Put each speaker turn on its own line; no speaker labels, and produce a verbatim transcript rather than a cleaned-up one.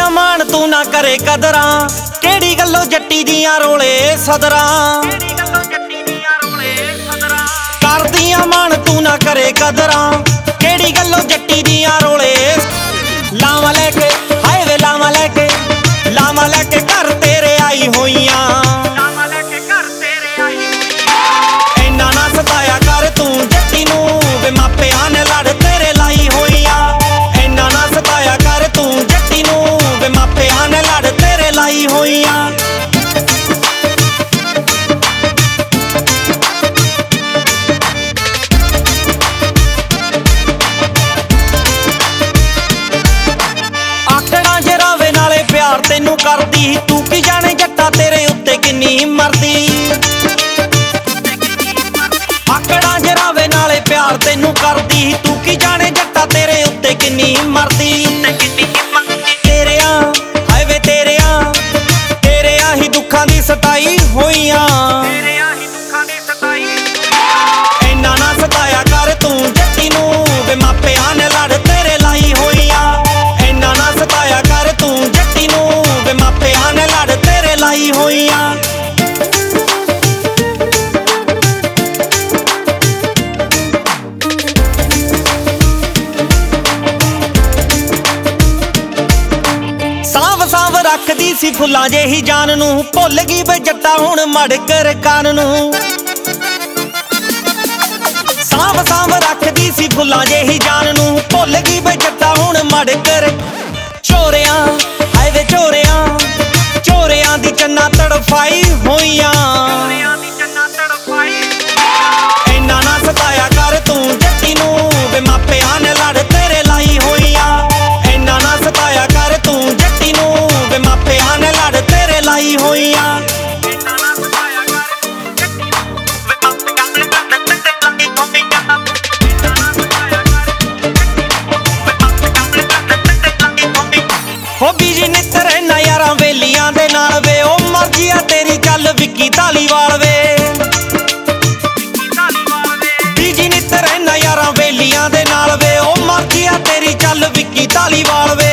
ਕਰਦੀਆਂ ਮਾਣ ਤੂੰ ਨਾ ਕਰੇ ਕਦਰਾਂ, ਕਿਹੜੀ ਗੱਲੋਂ ਜੱਟੀ ਦੀਆਂ ਰੋਲੇ ਸਦਰਾਂ। ਕਰਦੀਆਂ ਮਾਣ ਤੂੰ ਨਾ ਕਰੇ ਕਦਰਾਂ, ਕਿਹੜੀ ਗੱਲੋਂ ਜੱਟੀ ਦੀਆਂ ਰੋਲੇ। ਲਾਵਾਂ ਲੈ ਕੇ ਹਾਏ ਵੇ ਲਾਵਾਂ ਲੈ ਕੇ, ਲਾਵਾਂ ਲੈ ਕੇ ਘਰ ਤੇਰੇ ਆਈ ਹੋਈਆਂ। ਇੰਨਾ ਨਾ ਸਤਾਇਆ ਕਰ ਤੂੰ ਜੱਟੀ ਨੂੰ, ਵੇ ਮਾਪਿਆਂ ਨੇ ਲੜ ਤੇਰੇ ਲਾਈ ਹੋਈਆਂ। ਇੰਨਾ ਨਾ ਸਤਾਇਆ ਕਰ ਤੂੰ ਜੱਟੀ ਨੂੰ, ਵੇ ਮਾਪਿਆਂ ਨੇ ਲੜ ਤੇਰੇ ਲਾਈ ਹੋਈਆਂ। ਆਖਣਾ ਜੇ ਰਾਵੇ ਨਾਲੇ ਪਿਆਰ ਤੈਨੂੰ ਕਰਦੀ, ਤੂੰ ਕੀ ਜਾਣੇ ਜੱਟਾ ਤੇਰੇ ਉੱਤੇ ਕਿੰਨੀ ਮਰਦੀ। ਆਖਣਾ ਜੇ ਰਾਵੇ ਨਾਲੇ ਪਿਆਰ ਤੈਨੂੰ ਕਰਦੀ, ਤੂੰ ਕੀ ਜਾਣੇ ਜੱਟਾ ਤੇਰੇ ਉੱਤੇ ਕਿੰਨੀ ਮਰਦੀ। ਤੇਰਿਆਂ ਹਾਏ ਵੇ ਤੇਰਿਆਂ, ਤੇਰਿਆਂ ਹੀ ਦੁੱਖਾਂ ਦੀ ਸਤਾਈ ਹੋਈਆਂ। ਇੰਨਾ ਨਾ ਸਤਾਇਆ ਕਰ ਤੂੰ ਜੱਟੀ ਨੂੰ, ਵੇ ਮਾਪਿਆਂ ਨੇ ਲੜ ਤੇਰੇ ਲਾਈ ਹੋਈਆਂ। ਇੰਨਾ ਨਾ ਸਤਾਇਆ ਕਰ ਤੂੰ ਜੱਟੀ ਨੂੰ, ਵੇ ਮਾਪਿਆਂ ਨੇ ਲੜ ਤੇਰੇ ਲਾਈ ਹੋਈਆਂ। ਸਾਂਭ ਸਾਂਭ ਰੱਖਦੀ ਸੀ ਫੁੱਲਾਂ ਜਿਹੀ ਜਾਨ ਨੂੰ, ਭੁੱਲ ਗਈ ਵੇ ਜੱਟਾ ਹੁਣ ਮੜ ਕਰ ਕਾਨ ਨੂੰ। ਸਾਂਭ ਸਾਂਭ ਰੱਖਦੀ ਸੀ ਫੁੱਲਾਂ ਜਿਹੀ ਜਾਨ ਨੂੰ, ਭੁੱਲ ਗਈ ਵੇ ਜੱਟਾ ਹੁਣ ਮੜ ਕਰ। ਚੋਰਿਆਂ ਹਾਏ ਵੇ ਚੋਰਿਆਂ, ਚੋਰਿਆਂ ਦੀ ਚੰਨਾ ਤੜਫਾਈ ਹੋਈਆਂ। ਇੰਨਾ ਨਾ ਸਤਾਇਆ ਕਰ ਤੂੰ ਜੱਟੀ ਨੂੰ, ਵੇ ਮਾਪਿਆਂ ਨੇ ਲੜ ਤੇਰੇ ਲਾਈ ਹੋਈਆਂ। ਇੰਨਾ ਨਾ ਸਤਾਇਆ ਕਰ ਤੂੰ ਜੱਟੀ ਨੂੰ, ਵੇ ਮਾਪਿਆਂ ਨੇ ਲੜ ਤੇਰੇ ਲਾਈ ਹੋਈਆਂ। ਹੋ ਬੀਜੀ ਨਿੱਤ ਰਹਿਣਾ ਯਾਰਾਂ ਵੇਲੀਆਂ ਦੇ ਨਾਲ ਵੇ, ਉਹ ਮਰਜ਼ੀ ਆ ਤੇਰੀ ਚੱਲ ਵਿੱਕੀ ਧਾਲੀਵਾਲ ਵੇ। ਬੀਜੀ ਨਿੱਤ ਰਹਿਣਾ ਯਾਰਾਂ ਵੇਲੀਆਂ ਦੇ ਨਾਲ ਵੇ, ਉਹ ਮਰਜ਼ੀ ਆ ਤੇਰੀ ਚੱਲ ਵਿੱਕੀ ਧਾਲੀਵਾਲ ਵੇ।